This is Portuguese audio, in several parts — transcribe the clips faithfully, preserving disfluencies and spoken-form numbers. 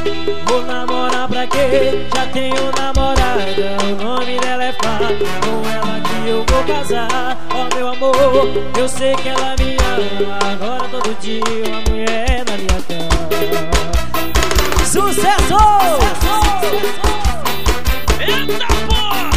Vou namorar pra quê? Já tenho namorada, o nome dela é Fá. Com ela que eu vou casar. Ó meu amor, eu sei que ela me ama. Agora todo dia uma mulher na minha cama. Sucesso! Eita porra!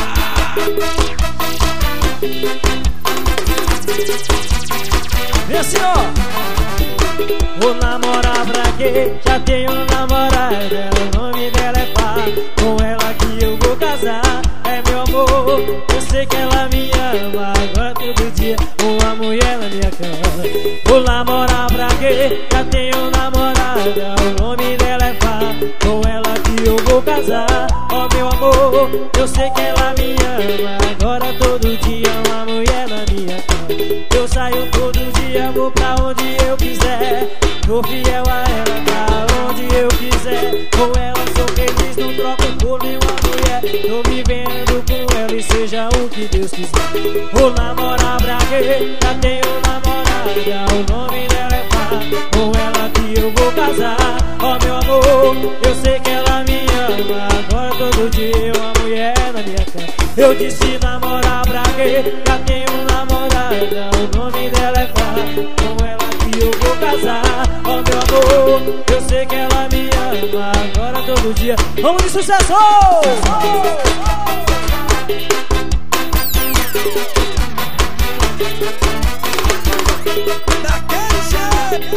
Vem assim, ó. Vou namorar pra quê? Já tenho namorada, o nome dela é Fá. Com ela que eu vou casar. É meu amor, eu sei que ela me ama. Agora todo dia uma mulher na minha cama. Vou namorar pra quê? Já tenho namorada, o nome dela é Fá. Com ela que eu vou casar. Ó meu amor, eu sei que ela me ama. Agora todo dia uma mulher na minha cama. Eu saio todo dia, vou pra onde eu quiser. Tô fiel a ela, pra onde eu quiser. Com ela sou feliz, não troco por nenhuma mulher. Tô vivendo com ela e seja o que Deus quiser. Vou namorar pra quê? Já tenho namorada, o nome dela é Fá. Com ela que eu vou casar. Ó meu amor, eu sei que ela me ama. Agora todo dia uma mulher na minha cama. Eu disse namorar pra quê? Já tenho namorada, o nome dela é Fá. Com ela que eu vou casar. Ó meu amor, eu sei que ela me ama. Agora todo dia vamos de sucesso! Daquele jeito!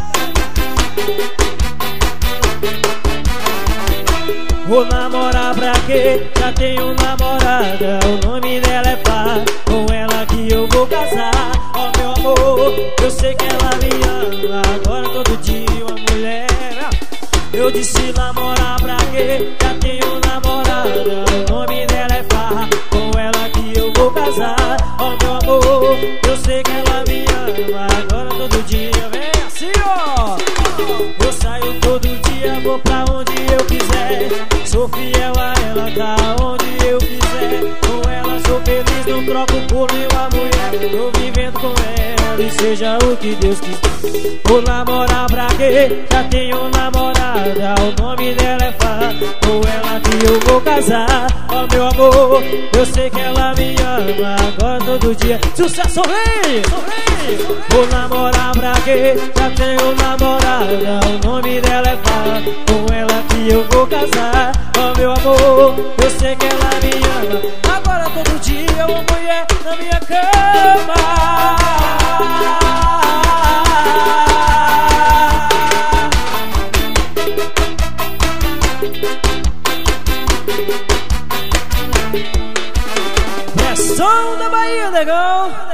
Vou namorar pra quê? Já tenho namorada, o nome dela é Fá. Com ela que eu vou casar. Ó meu amor, eu sei que ela me ama. Agora todo dia uma mulher. Eu disse namorar pra quê? Já tenho namorada, o nome dela é Fá. Com ela que eu vou casar. Ó meu amor, eu sei que ela me ama. Agora todo dia vem assim, ó. Eu saio todo dia, vou pra onde eu quiser. Sou fiel a ela, tá onde eu quiser. Com ela sou feliz, não troco por nenhuma mulher. Tô vivendo com ela e seja o que Deus quiser. Vou namorar pra quê? Já tenho namorada, o nome dela é Fá. Com ela que eu vou casar. Ó meu amor, eu sei que ela me ama. Agora todo dia, sucesso, vem! Vou namorar pra quê? Já tenho namorada, o nome dela é Fá. Com ela que eu vou casar. Ó meu amor, eu sei que ela me ama. Agora todo dia uma mulher na minha cama. É som da Bahia, negão.